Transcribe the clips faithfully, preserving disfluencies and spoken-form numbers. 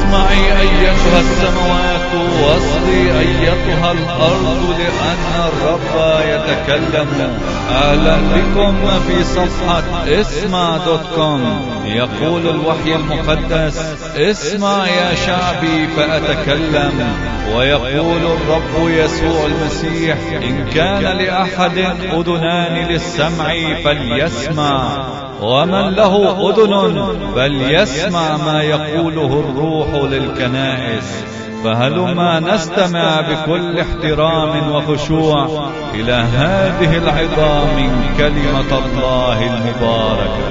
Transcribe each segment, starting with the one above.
اسمعي أيتها السماوات واصغي أيتها الأرض لأن الرب يتكلم. أهلا بكم في صفحة اسمع دوت كوم. يقول الوحي المقدس: اسمع يا شعبي فأتكلم. ويقول الرب يسوع المسيح: إن كان لأحد أذنان للسمع فليسمع، ومن له أذن فليسمع ما يقوله الروح للكنائس. فهلما نستمع بكل احترام وخشوع إلى هذه العظة من كلمة الله المباركة.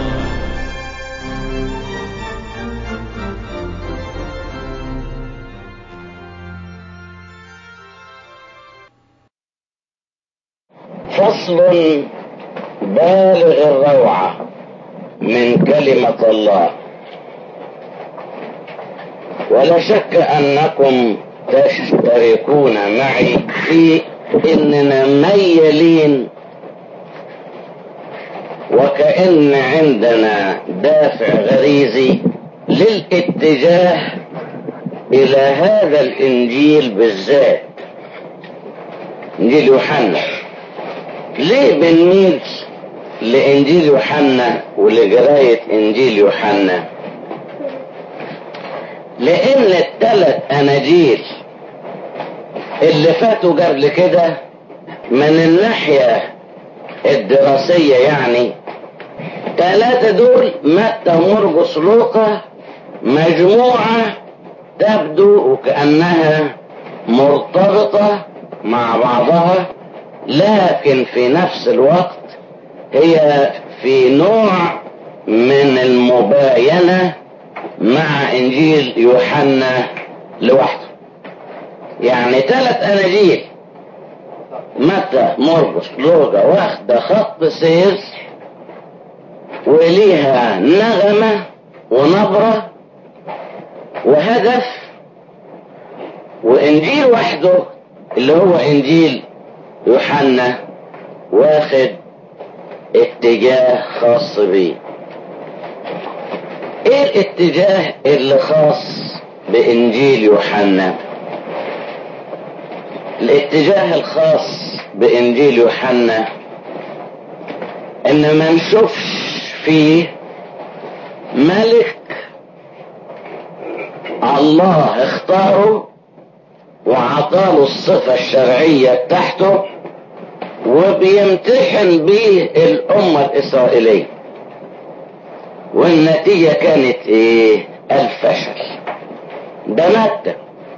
فصل بالغ الروعة من كلمة الله. ولا شك أنكم تشتركون معي في أننا ميالين، وكأن عندنا دافع غريزي للاتجاه إلى هذا الإنجيل بالذات، إنجيل يوحنا. ليه بنميل لإنجيل يوحنا ولقراية إنجيل يوحنا؟ لأن الثلاث أناجيل اللي فاتوا قبل كده من الناحية الدراسية يعني ثلاثة دول متى مرقس لوقا مجموعة تبدو وكأنها مرتبطة مع بعضها، لكن في نفس الوقت هي في نوع من المباينة مع إنجيل يوحنا لوحده. يعني ثلاث أناجيل متى مرقس لوقا واخدة خط سير وليها نغمة ونبرة وهدف، وإنجيل وحده اللي هو إنجيل يوحنا واخد اتجاه خاص بيه. ايه الاتجاه اللي خاص بانجيل يوحنا؟ الاتجاه الخاص بانجيل يوحنا ان ما نشوفش فيه ملك الله اختاره وعطاله الصفة الشرعية بتاعته وبيمتحن به الأمة الإسرائيلية، والنتيجة كانت ايه؟ الفشل. ده متى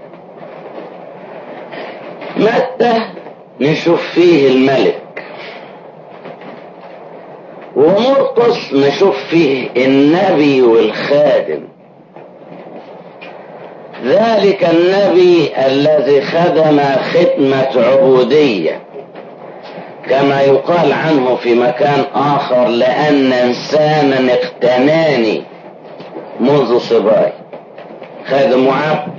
متى نشوف فيه الملك، ومرقس نشوف فيه النبي والخادم، ذلك النبي الذي خدم خدمة عبودية كما يقال عنه في مكان آخر: لأن إنسانا اقتناني منذ صباي. خادم وعبد،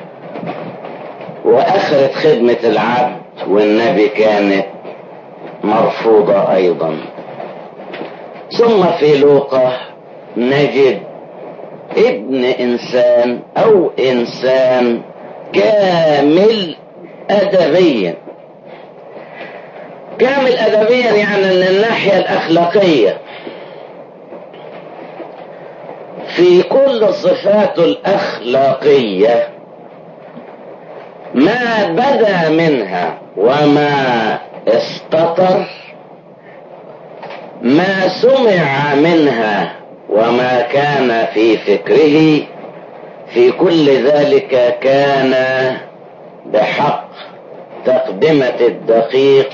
وآخرة خدمة العبد والنبي كانت مرفوضة أيضا. ثم في لوقا نجد ابن إنسان أو إنسان كامل أدبيا. كامل أدبيا يعني من الناحية الأخلاقية في كل صفاته الأخلاقية، ما بدا منها وما استطر، ما سمع منها وما كان في فكره، في كل ذلك كان بحق تقدمة الدقيق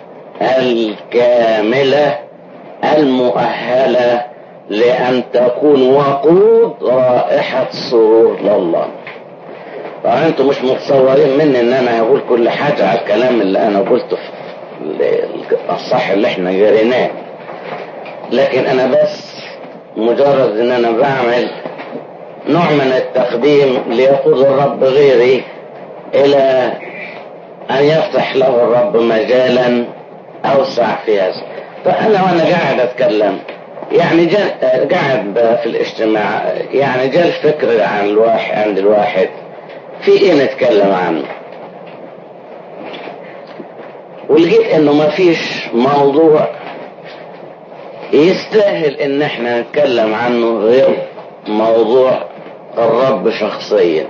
الكاملة المؤهلة لأن تكون وقود رائحة سرور لله. طبعا انتم مش متصورين مني ان انا هقول كل حاجة على الكلام اللي انا قلته في الصح اللي احنا قريناه، لكن انا بس مجرد ان انا بعمل نوع من التقديم ليقود الرب غيري الى ان يفتح له الرب مجالا اوسع في هذا. فانا وانا قاعد اتكلم يعني جاء قاعد في الاجتماع، يعني جاء الفكر عن الواحد عند الواحد في ايه نتكلم عنه، ولقيت انه ما فيش موضوع يستاهل ان احنا نتكلم عنه غير موضوع الرب شخصيا،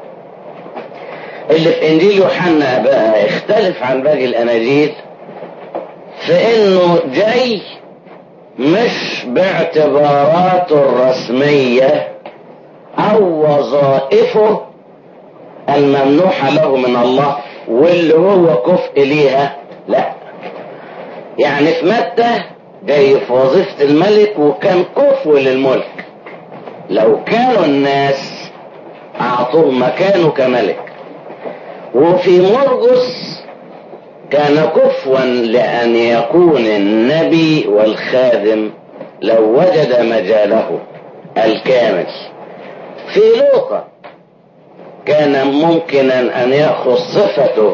اللي في انجيل يوحنا بقى يختلف عن باقي الاناجيل في انه جاي مش باعتباراته الرسمية او وظائفه الممنوحة له من الله واللي هو كفء ليها، لا. يعني في متى جاي في وظيفة الملك وكان كفء للملك، لو كانوا الناس اعطوه مكانه كملك. وفي مرقس كان كفوا لأن يكون النبي والخادم لو وجد مجاله الكامل. في لوقا كان ممكنا أن يأخذ صفته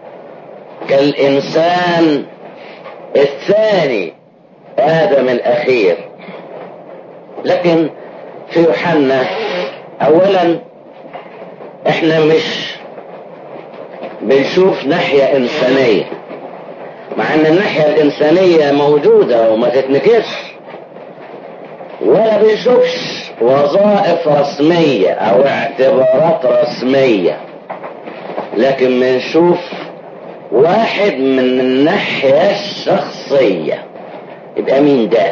كالإنسان الثاني آدم الأخير، لكن في يوحنا أولا احنا مش بنشوف ناحية إنسانية، مع أن الناحية الإنسانية موجودة وما تتنكرش، ولا بنشوفش وظائف رسمية أو اعتبارات رسمية، لكن بنشوف واحد من الناحية الشخصية. يبقى مين ده؟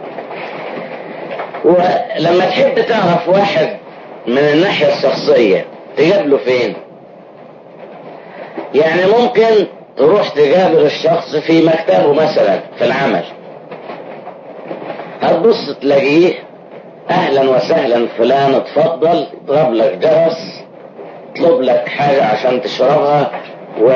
ولما تحب تعرف واحد من الناحية الشخصية تقابله فين؟ يعني ممكن تروح تقابل الشخص في مكتبه مثلا في العمل، هتبص تلاقيه اهلا وسهلا فلان اتفضل، يضرب لك جرس، يطلب لك حاجة عشان تشربها، و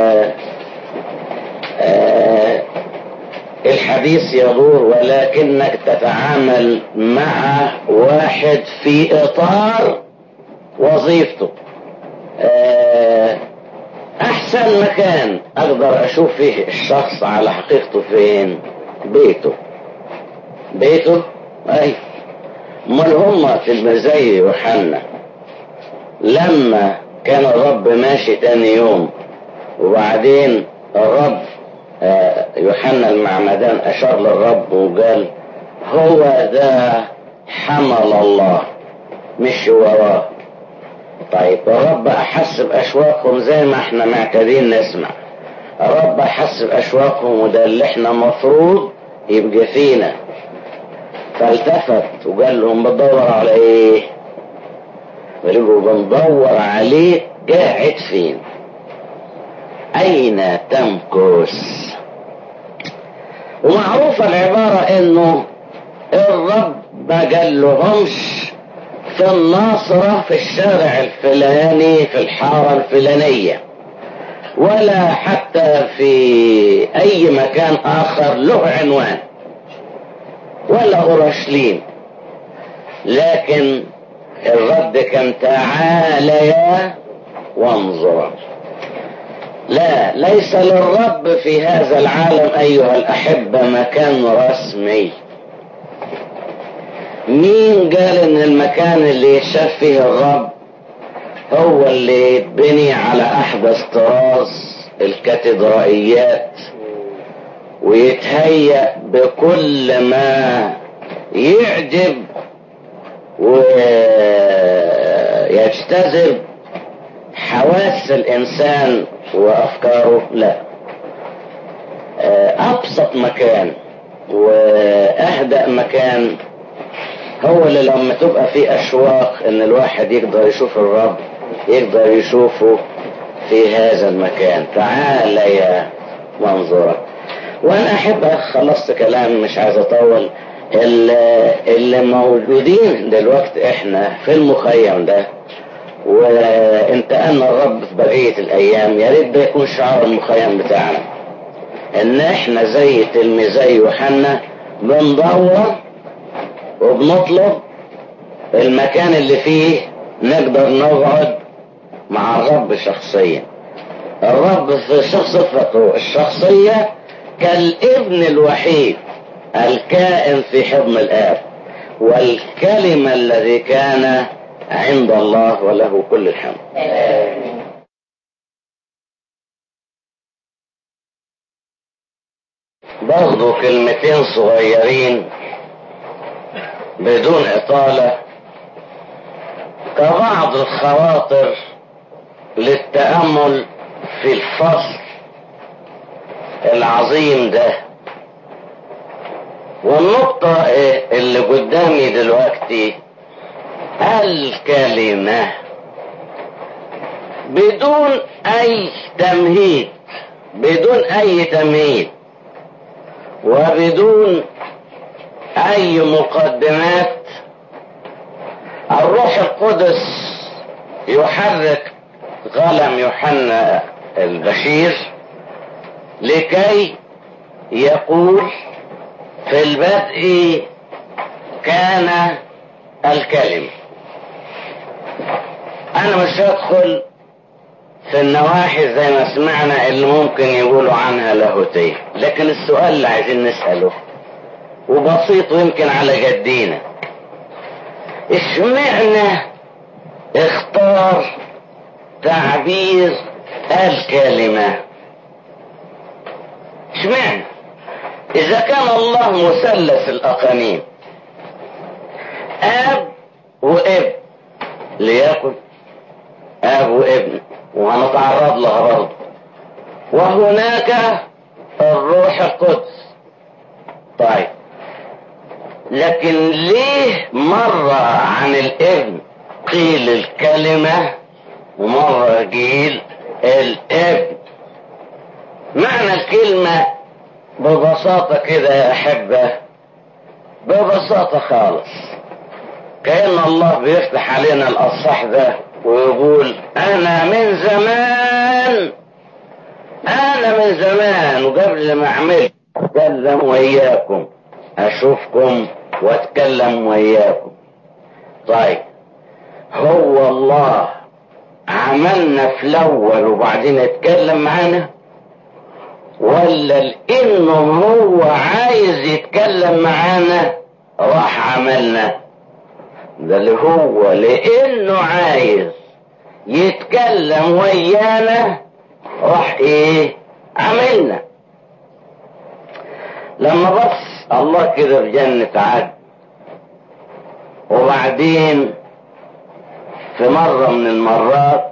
آه الحديث يدور، ولكنك تتعامل مع واحد في اطار وظيفته. آه احسن مكان اقدر اشوف فيه الشخص على حقيقته فين؟ بيته. بيته اي امال هما في المزايا يوحنا لما كان الرب ماشي تاني يوم وبعدين الرب يوحنا المعمدان اشار للرب وقال هو ده حمل الله مش وراه. طيب الرب احس باشواقهم زي ما احنا معتادين نسمع، الرب احس باشواقهم وده اللي احنا مفروض يبقى فينا. فالتفت وقال لهم بدور على ايه؟ قالوا بندور عليه قاعد فين؟ اين تمكث؟ ومعروفة العبارة انه الرب ما قال لهمش في الناصرة في الشارع الفلاني في الحارة الفلانية، ولا حتى في اي مكان اخر له عنوان، ولا اورشليم، لكن الرد كان تعاليا وانظرا. لا، ليس للرب في هذا العالم ايها الاحبة مكان رسمي. مين قال ان المكان اللي يشاف فيه الرب هو اللي يتبني على احدث طراز الكاتدرائيات ويتهيأ بكل ما يعجب ويجتذب حواس الانسان وافكاره؟ لا، ابسط مكان واهدأ مكان هو اللي لما تبقى فيه اشواق ان الواحد يقدر يشوف الرب يقدر يشوفه في هذا المكان. تعال يا منظرك. وانا احب خلصت كلام مش عايز اطول. اللي موجودين دلوقتي احنا في المخيم ده وانتقلنا الرب في بقية الايام، يا ريت ده يكون شعار المخيم بتاعنا، ان احنا زي تلميذي يوحنا بندور وبنطلب المكان اللي فيه نقدر نقعد مع الرب شخصيا. الرب في صفته الشخصية كالابن الوحيد الكائن في حضن الآب، والكلمة الذي كان عند الله، وله كل الحمد. برضو كلمتين صغيرين بدون إطالة، كبعض الخواطر للتأمل في الفصل العظيم ده. والنقطة اللي قدامي دلوقتي الكلمة، بدون أي تمهيد، بدون أي تمهيد وبدون أي مقدمات، الروح القدس يحرك قلم يوحنا البشير لكي يقول في البدء كان الكلمة. أنا مش هدخل في النواحي زي ما سمعنا اللي ممكن يقولوا عنها لاهوتية، لكن السؤال اللي عايزين نسأله وبسيط ويمكن على جدينا، اشمعنى اختار تعبير الكلمة؟ اشمعنى اذا كان الله مثلث الاقانيم، اب وابن، ليكن اب وابن وهنتعرض لها برضه، وهناك الروح القدس. طيب لكن ليه مرة عن الابن قيل الكلمة ومرة قيل الابن؟ معنى الكلمة ببساطة كده يا أحبة، ببساطة خالص، كأن الله بيفتح علينا الأصح ده ويقول أنا من زمان، أنا من زمان وقبل ما أعمل أتكلم وإياكم، أشوفكم وأتكلم وإياكم. طيب هو الله عملنا في الأول وبعدين اتكلم معنا، ولا لأنه هو عايز يتكلم معانا راح عملنا؟ ده اللي هو لأنه عايز يتكلم ويانا راح ايه عملنا. لما بص الله كده في جنة عدن، وبعدين في مرة من المرات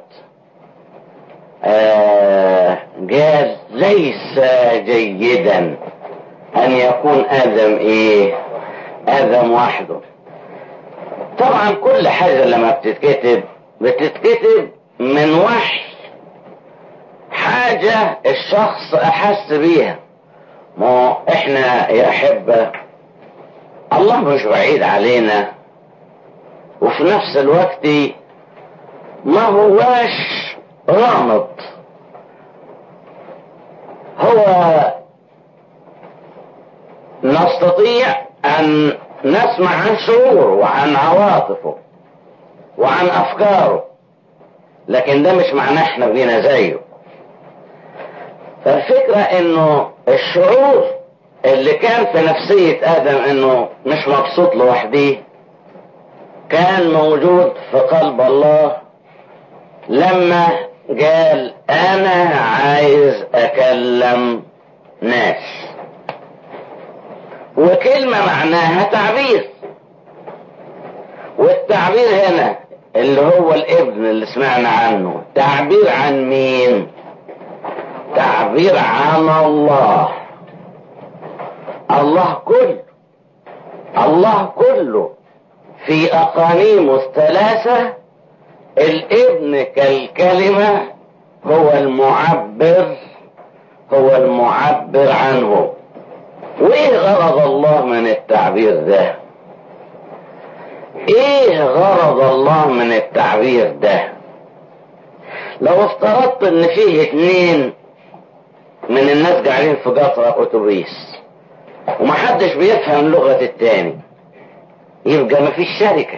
آه قال ليس جيدا ان يكون ادم ايه ادم وحده. طبعا كل حاجة لما بتتكتب بتتكتب من وحي، حاجة الشخص احس بيها. ما احنا يا احبة الله مش بعيد علينا، وفي نفس الوقت ما هواش غامض، هو نستطيع ان نسمع عن شعوره وعن عواطفه وعن افكاره، لكن ده مش معناه احنا بينا زيه. فالفكرة انه الشعور اللي كان في نفسية ادم انه مش مبسوط لوحده كان موجود في قلب الله لما قال انا عايز اكلم ناس. وكلمة معناها تعبير، والتعبير هنا اللي هو الابن اللي سمعنا عنه تعبير عن مين؟ تعبير عن الله. الله كله، الله كله في اقانيمه الثلاثة. الابن كالكلمة هو المعبر، هو المعبر عنه. وايه غرض الله من التعبير ده؟ ايه غرض الله من التعبير ده؟ لو افترضت ان فيه اتنين من الناس قاعدين في قطر اتوبيس ومحدش بيفهم لغة التاني، يبقى مفيش شركة.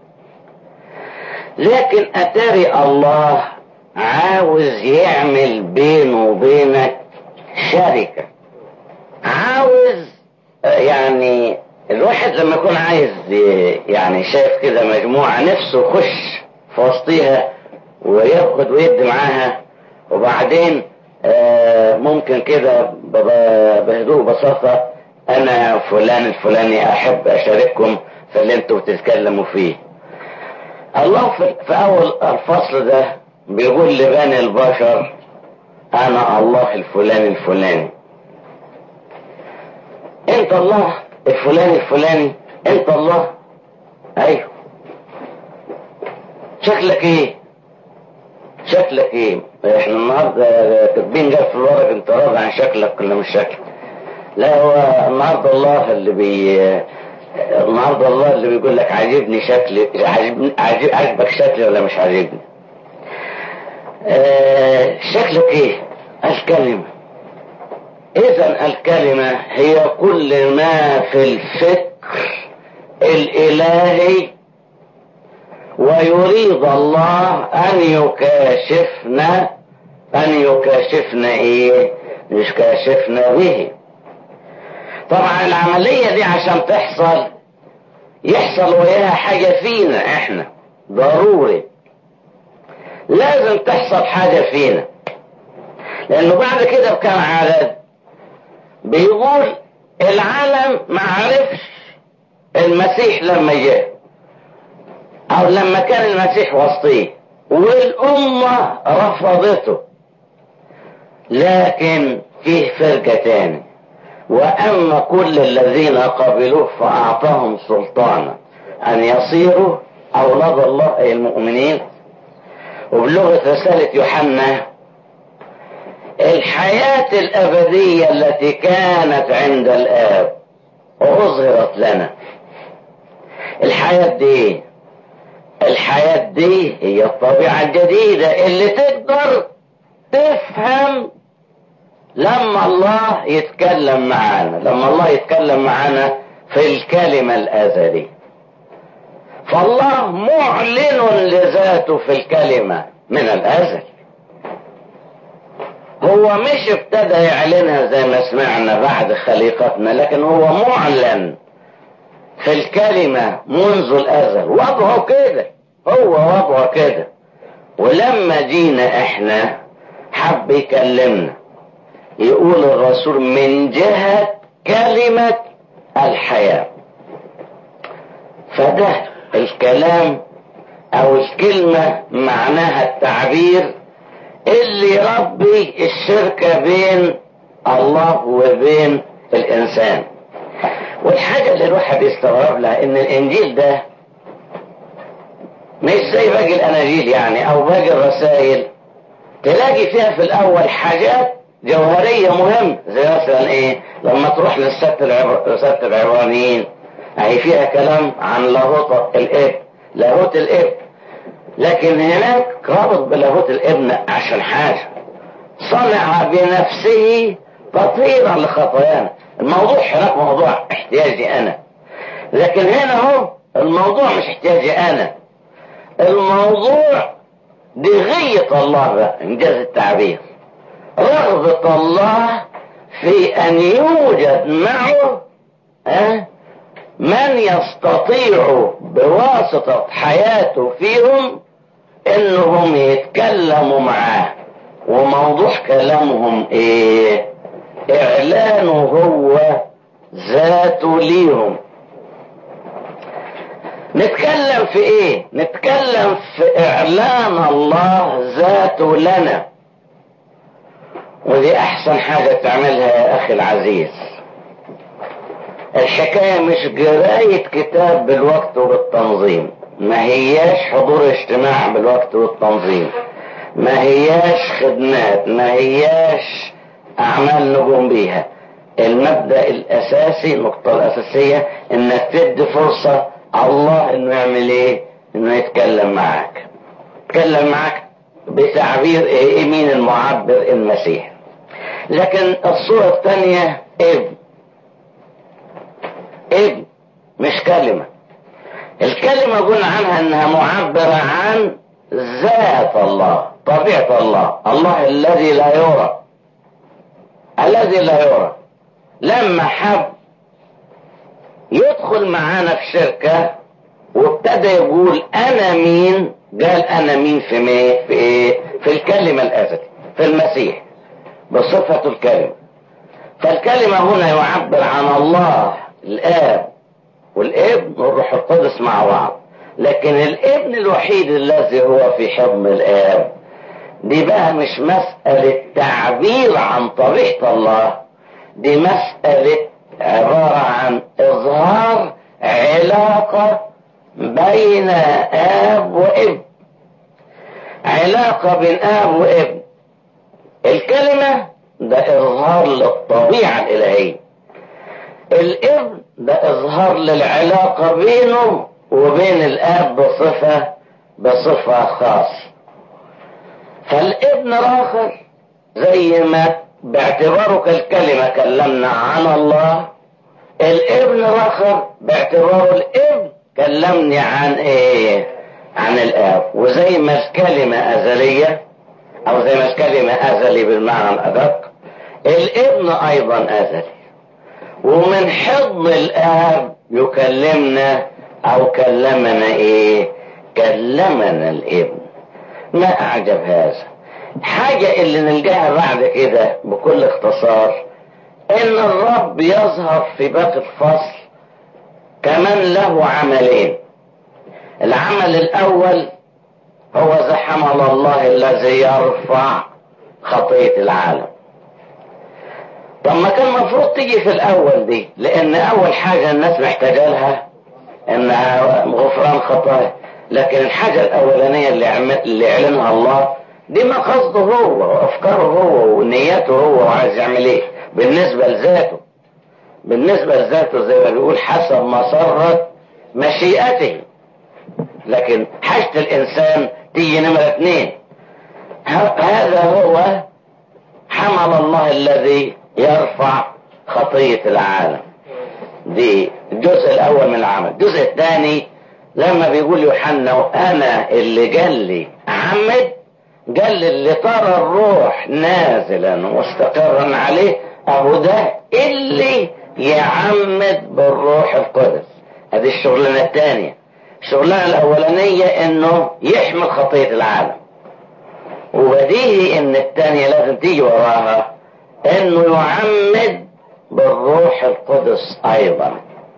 لكن اتاري الله عاوز يعمل بينه وبينك شركة، عاوز يعني الواحد لما يكون عايز يعني شايف كده مجموعة نفسه يخش في وسطيها وياخد ويدي معاها، وبعدين ممكن كده بهدوء بساطة انا فلان الفلاني احب اشارككم في اللي انتوا بتتكلموا فيه. الله في اول الفصل ده بيقول لبني البشر انا الله الفلاني الفلاني. انت الله الفلاني الفلاني؟ انت الله؟ ايوه. شكلك ايه؟ شكلك ايه؟ احنا النهارده كاتبين جاب في الورق انت راضي عن شكلك ولا مش شكلك؟ لا، هو النهارده الله اللي بي النهارده الله اللي بيقول لك عاجبني شكلي، عاجبني عاجبك شكلي ولا مش عاجبني؟ آه شكلك ايه؟ الكلمة. اذا الكلمة هي كل ما في الفكر الالهي، ويريد الله ان يكاشفنا ان يكاشفنا ايه؟ يكاشفنا به. طبعا العملية دي عشان تحصل يحصل وياها حاجة فينا احنا ضروري، لازم تحصل حاجة فينا، لانه بعد كده بكام عدد بيقول العالم ما عرفش المسيح لما جاء او لما كان المسيح وسطيه، والامة رفضته، لكن فيه فرقة تاني، واما كل الذين قبلوه فاعطاهم سلطانا ان يصيروا اولاد الله اي المؤمنين. وبلغة رسالة يوحنا الحياة الابدية التي كانت عند الاب اظهرت لنا. الحياة دي الحياة دي هي الطبيعة الجديدة اللي تقدر تفهم لما الله يتكلم معانا، لما الله يتكلم معانا في الكلمة الأزلية. فالله معلن لذاته في الكلمة من الأزل، هو مش ابتدى يعلنها زي ما سمعنا بعد خليقتنا، لكن هو معلن في الكلمة منذ الأزل. وضعه كده، هو وضعه كده. ولما جينا احنا حب يكلمنا، يقول الرسول من جهة كلمة الحياة. فده الكلام او الكلمة معناها التعبير اللي يربي الشركة بين الله وبين الانسان. والحاجة اللي الواحد يستغرب لها ان الانجيل ده مش زي باقي الاناجيل يعني او باقي الرسائل تلاقي فيها في الاول حاجات جوهرية مهمة، زي مثلا ايه لما تروح للست العبر... العبرانيين هي فيها كلام عن لاهوت الاب، لاهوت الاب، لكن هناك رابط بلاهوت الابن عشان حاجة صنع بنفسه تطهيرا لخطايانا. الموضوع هناك موضوع احتياجي انا، لكن هنا هو الموضوع مش احتياجي انا، الموضوع دي غية الله بقى انجاز التعبير، رغبة الله في ان يوجد معه أه من يستطيع بواسطة حياته فيهم انهم يتكلموا معاه. وموضوع كلامهم ايه؟ اعلانه هو ذاته ليهم. نتكلم في ايه؟ نتكلم في اعلان الله ذاته لنا. ودي احسن حاجة تعملها يا اخي العزيز. الحكاية مش قراية كتاب بالوقت وبالتنظيم، ما هياش حضور اجتماع بالوقت والتنظيم، ما هياش خدمات، ما هياش اعمال نقوم بيها. المبدأ الاساسي، النقطة الاساسية انك تدي فرصة الله انه يعمل ايه؟ انه يتكلم معاك. يتكلم معاك بتعبير ايه؟ مين المعبر؟ المسيح. لكن الصورة الثانية ابن. ابن مش كلمة. الكلمة قلنا عنها انها معبرة عن ذات الله، طبيعة الله، الله الذي لا يرى، الذي لا يرى. لما حب يدخل معانا في شركة وابتدى يقول انا مين، قال انا مين في مين في ايه؟ في الكلمة الازلي، في المسيح بصفة الكلمة. فالكلمة هنا يعبر عن الله الاب والابن والروح القدس مع بعض، لكن الابن الوحيد الذي هو في حضن الاب دي بقى مش مسألة تعبير عن طبيعة الله، دي مسألة عبارة عن اظهار علاقة بين اب وابن، علاقة بين اب وابن. الكلمة ده اظهار للطبيعة الالهية، الابن ده اظهار للعلاقة بينه وبين الاب بصفة بصفة خاصة. فالابن الاخر زي ما باعتباره كالكلمة كلمنا عن الله، الابن الاخر باعتباره الابن كلمني عن ايه؟ عن الاب. وزي ما الكلمة ازلية او زي ما الكلمة ازلي بالمعنى الادق، الابن ايضا ازلي، ومن حضن الاب يكلمنا او كلمنا ايه؟ كلمنا الابن. ما اعجب هذا. حاجة اللي نلقاها بعد كده بكل اختصار ان الرب يظهر في باقي الفصل كمان له عملين. العمل الاول هو ذا حمل الله الذي يرفع خطية العالم. طب ما كان المفروض تيجي في الاول دي، لان اول حاجة الناس محتاجة لها انها غفران خطايا، لكن الحاجة الاولانية اللي, اللي اعلنها الله دي ما قصده هو وافكاره هو ونيته هو وعايز يعمل ايه بالنسبة لذاته. بالنسبة لذاته زي ما بيقول حسب ما سرت مشيئته، لكن حاجة الانسان تيجي نمرة اتنين. هذا هو حمل الله الذي يرفع خطية العالم، دي الجزء الاول من العمل. الجزء الثاني لما بيقول يوحنا وانا اللي قال لي عمد، قال اللي ترى الروح نازلا مستقرا عليه اهو ده اللي يعمد بالروح القدس. هذه الشغلانة الثانية. الشغلانة الاولانية انه يحمل خطية العالم، وبديهي ان الثانية لازم تيجي وراها انه يعمد بالروح القدس ايضا.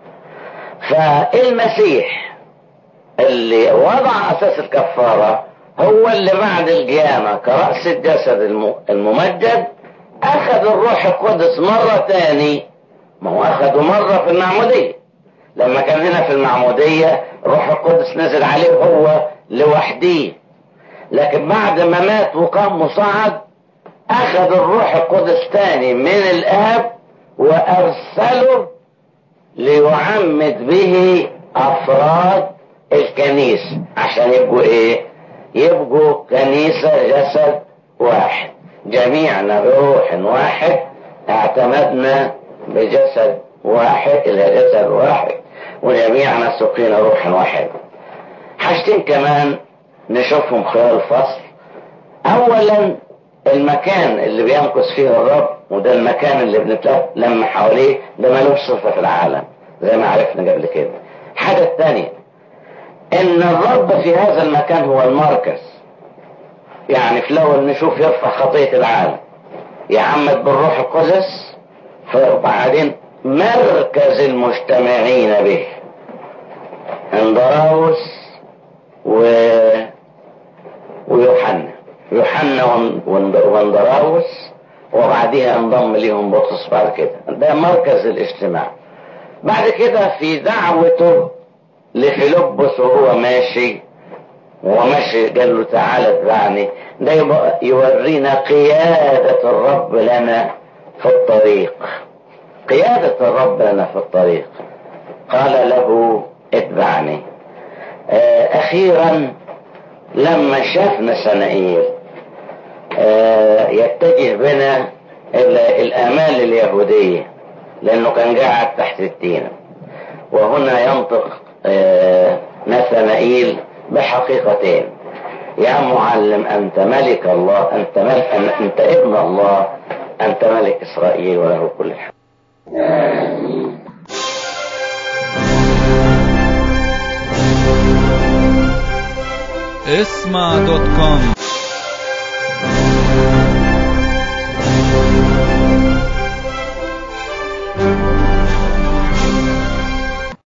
فالمسيح اللي وضع اساس الكفارة هو اللي بعد القيامة كرأس الجسد الممجد اخذ الروح القدس مرة تاني. ما هو اخذه مرة في المعمودية، لما كان هنا في المعمودية الروح القدس نزل عليه هو لوحده، لكن بعد ما مات وقام وصعد اخذ الروح القدس تاني من الاب وارسله ليعمد به افراد الكنيسة عشان يبقوا ايه؟ يبقوا كنيسة جسد واحد، جميعنا بروح واحد اعتمدنا بجسد واحد الى جسد واحد، وجميعنا سقينا روح واحد. حاجتين كمان نشوفهم خلال الفصل. اولا المكان اللي بيمكث فيه الرب، وده المكان اللي بنتلم حواليه، ده ملوش صفة في العالم زي ما عرفنا قبل كده. الحاجة الثانية ان الرب في هذا المكان هو المركز. يعني في الاول نشوف يرفع خطية العالم، يعمد بالروح القدس، فبعدين مركز المجتمعين به اندراوس و... ويوحنا يوحنا واندراوس، وبعديها انضم ليهم بطرس بعد كده. ده مركز الاجتماع. بعد كده في دعوته لفيلبس وهو ماشي وهو ماشي قال له تعالى اتبعني، ده يورينا قيادة الرب لنا في الطريق. قيادة الرب لنا في الطريق. قال له اتبعني. اخيرا لما شافنا سنائيل يتجه بنا الى الامال اليهودية، لانه كان قاعد تحت التينة، وهنا ينطق نثنائيل بحقيقتين: يا معلم انت ملك الله، انت ملك، انت ابن الله، انت ملك اسرائيل وله كل حق. اسمع دوت كوم.